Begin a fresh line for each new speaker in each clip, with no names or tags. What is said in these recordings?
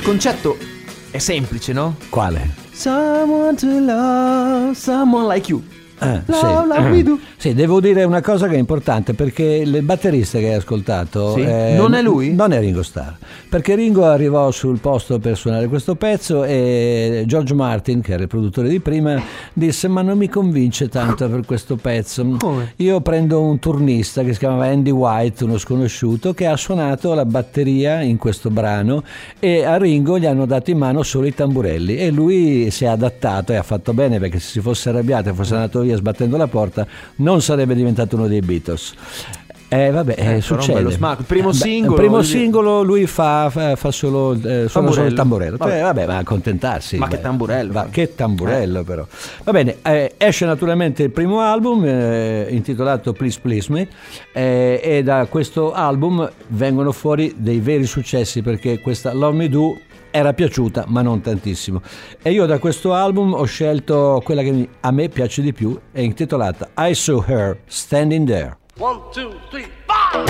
concetto è semplice, no?
Quale?
Someone to love, someone like you. Love me do.
Sì, devo dire una cosa che è importante, perché il batterista che hai ascoltato
non è lui?
Non è Ringo Starr, perché Ringo arrivò sul posto per suonare questo pezzo e George Martin, che era il produttore di prima, disse: ma non mi convince tanto per questo pezzo.
Come?
Io prendo un turnista che si chiamava Andy White, uno sconosciuto, che ha suonato la batteria in questo brano, e a Ringo gli hanno dato in mano solo i tamburelli e lui si è adattato e ha fatto bene, perché se si fosse arrabbiato e fosse andato via sbattendo la porta non sarebbe diventato uno dei Beatles. Succede.
Il primo singolo,
il primo singolo lui fa solo suona solo il tamburello. Vabbè, ma accontentarsi.
Ma che tamburello.
Che tamburello però. Va bene, esce naturalmente il primo album intitolato Please Please Me, e da questo album vengono fuori dei veri successi, perché questa Love Me Do era piaciuta ma non tantissimo, e io da questo album ho scelto quella che a me piace di più, è intitolata I Saw Her Standing There.
1, 2, 3, 4.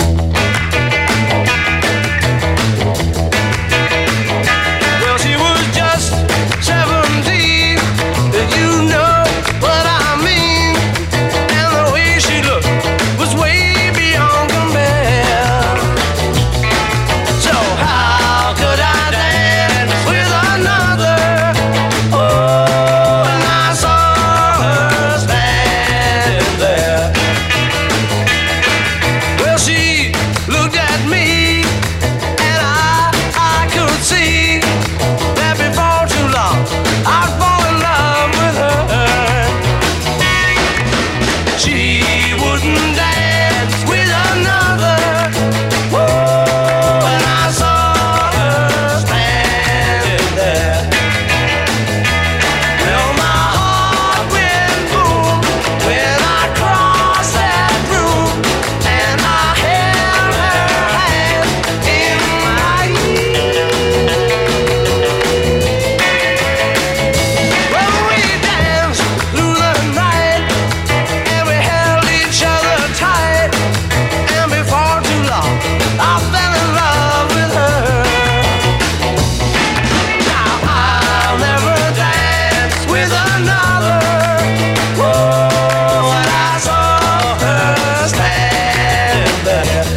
Well, she was just 17, you know what I mean, and the way she looked was way beyond compare. So how could I dance with another? Oh, and I saw her standing there. Well, she looked at me, and I could see that before too long I'd fall in love with her. She wouldn't dance with another. Oh, and I saw her standing there. Well, my heart went boom when I crossed that room, and I held her hand in my Well, we danced through the night, and we held each other tight, and before too long I fell in love with her. Now I'll never dance with another. Oh, and I saw her standing there.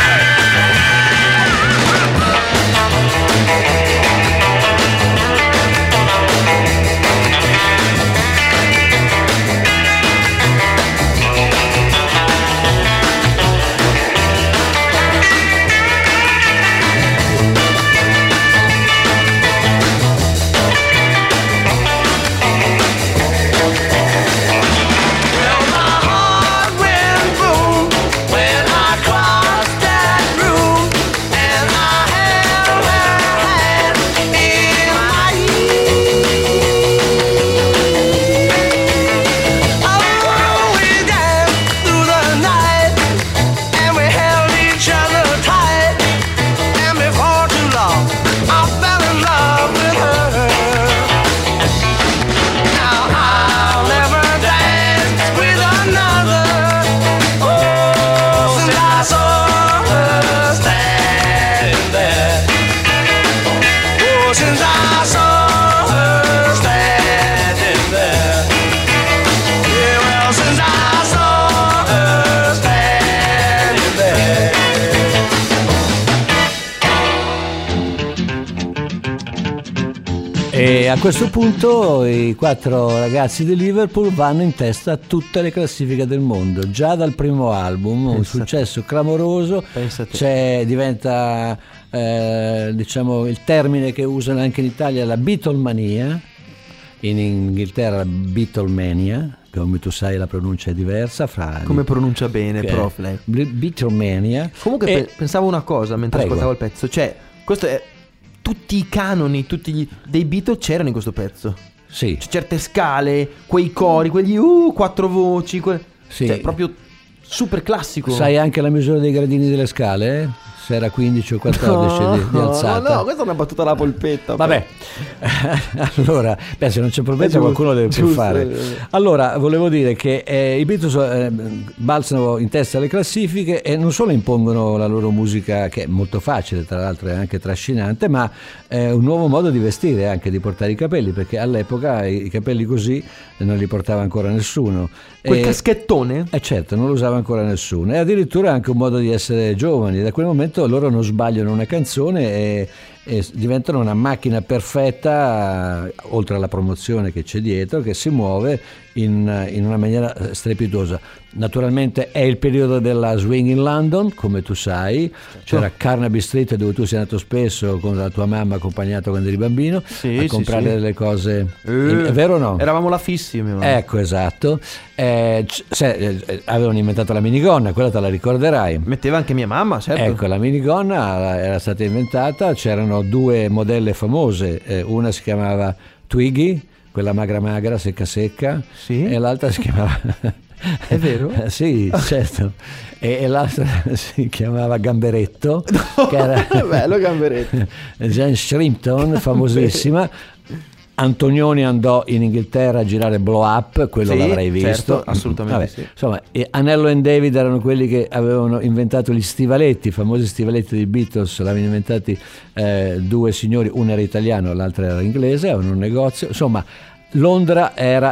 Well, my heart went boom when I crossed that room, and I held her hand in my Oh, we danced through the night, and we held each other tight, and before too long I fell in love with her. Now I'll never dance with another. Oh, since I saw her standing there. Oh, since I saw her standing there. Yeah, well, since I saw her standing there.
E a questo punto i 4 ragazzi di Liverpool vanno in testa a tutte le classifiche del mondo, già dal primo album, un successo clamoroso. Diventa diciamo il termine che usano anche in Italia, la Beatlemania, in Inghilterra Beatlemania, come tu sai la pronuncia è diversa.
Come pronuncia bene, prof, lei.
Beatlemania.
Comunque pensavo una cosa mentre
Prego.
ascoltavo il pezzo, cioè questo è tutti i canoni, dei Beatles c'erano in questo pezzo.
Sì.
C'è certe scale, quei cori, quegli 4 voci,
Sì.
cioè proprio super classico.
Sai anche la misura dei gradini delle scale? se era 15 o 14 di alzata.
No, questa è una battuta alla polpetta.
Vabbè, allora, se non c'è polpetta qualcuno deve pur fare. Allora, volevo dire che i Beatles balzano in testa alle classifiche e non solo impongono la loro musica, che è molto facile, tra l'altro è anche trascinante, ma un nuovo modo di vestire, anche di portare i capelli, perché all'epoca i capelli così non li portava ancora nessuno.
Quel caschettone?
Certo, non lo usava ancora nessuno. E addirittura anche un modo di essere giovani. Da quel momento loro non sbagliano una canzone e diventano una macchina perfetta, oltre alla promozione che c'è dietro, che si muove in una maniera strepitosa. Naturalmente è il periodo della swing in London, come tu sai. C'era Carnaby Street, dove tu sei andato spesso con la tua mamma, accompagnato quando eri bambino, a comprare delle cose. È vero o no?
Eravamo là fissi, mio.
Ecco, esatto. Avevano inventato la minigonna, quella te la ricorderai.
Metteva anche mia mamma, certo.
Ecco, la minigonna era stata inventata, c'erano due modelle famose, una si chiamava Twiggy, quella magra, secca, e l'altra si chiamava...
È vero?
Sì, certo. E l'altra si chiamava Gamberetto, che era...
Bello Gamberetto.
Jane Shrimpton, famosissima. Antonioni andò in Inghilterra a girare Blow Up, quello l'avrei visto.
Certo, assolutamente.
Vabbè,
sì.
Insomma, Anello e David erano quelli che avevano inventato gli stivaletti, i famosi stivaletti dei Beatles. L'avevano inventati due signori, uno era italiano, l'altro era inglese, avevano un negozio. Insomma, Londra era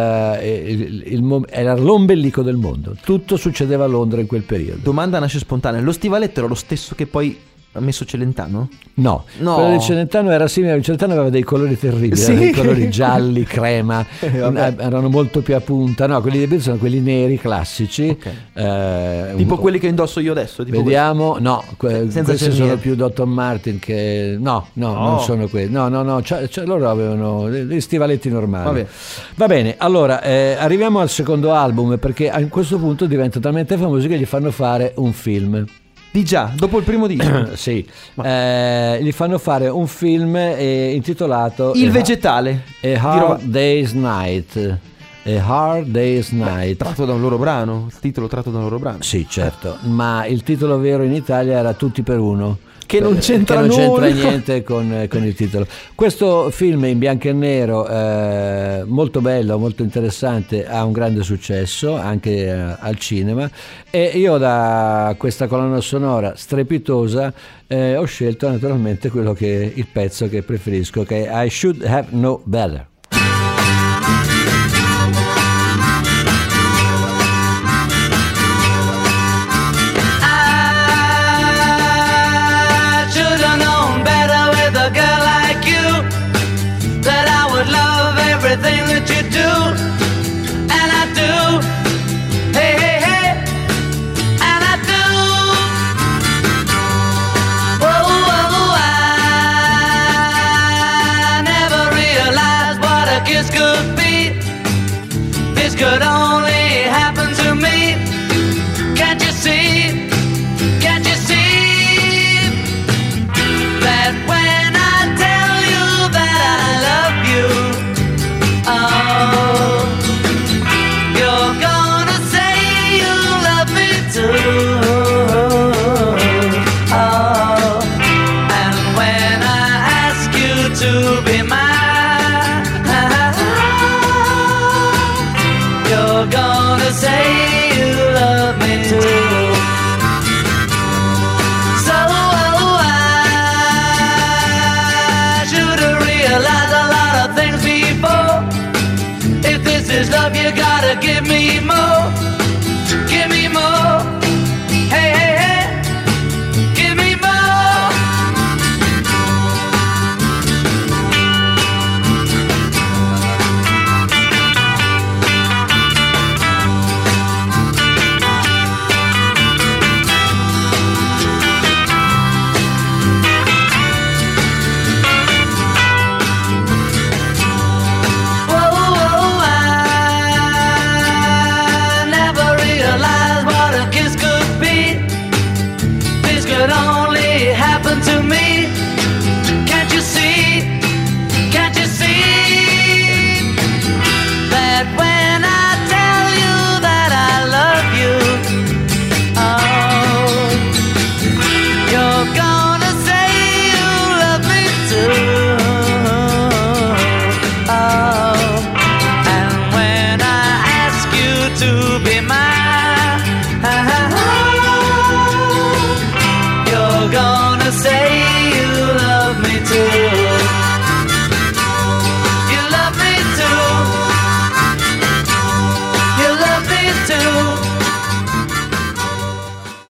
era l'ombelico del mondo. Tutto succedeva a Londra in quel periodo.
Domanda nasce spontanea: lo stivaletto era lo stesso che poi ha messo Celentano?
No, quello di Celentano era simile. Celentano aveva dei colori terribili, erano dei colori gialli, crema, erano molto più a punta. No, quelli dei Beatles sono quelli neri classici,
tipo quelli che indosso io adesso, tipo
vediamo, no,
senza
questi
cerniere.
sono più Dr. Martin che non sono quelli, no, loro avevano dei stivaletti normali. Va bene, allora arriviamo al secondo album, perché a questo punto diventa talmente famoso che gli fanno fare un film.
Di già, dopo il primo disco?
Sì, gli fanno fare un film intitolato
Il vegetale.
A Hard Day's Night. A Hard Day's Night.
Tratto da un loro brano, il titolo tratto da un loro brano.
Sì, certo, ma il titolo vero in Italia era Tutti per uno.
Che non c'entra
niente con il titolo. Questo film in bianco e nero, molto bello, molto interessante, ha un grande successo anche al cinema, e io da questa colonna sonora strepitosa ho scelto naturalmente il pezzo che preferisco, che è I Should Have Known Better.
Everything that you do, and I do, hey, hey, hey, and I do. Oh, I never realized what a kiss could be. This could only happen to me. Can't you see? Can't you see that when I tell you that I love you, oh, you're gonna say you love me too. Oh, and when I ask you to be mine, you're gonna say you love me too. So I should have realized a lot of things before. If this is love, you gotta give me more. Give me more. Hey, hey, hey. Give me more. gone.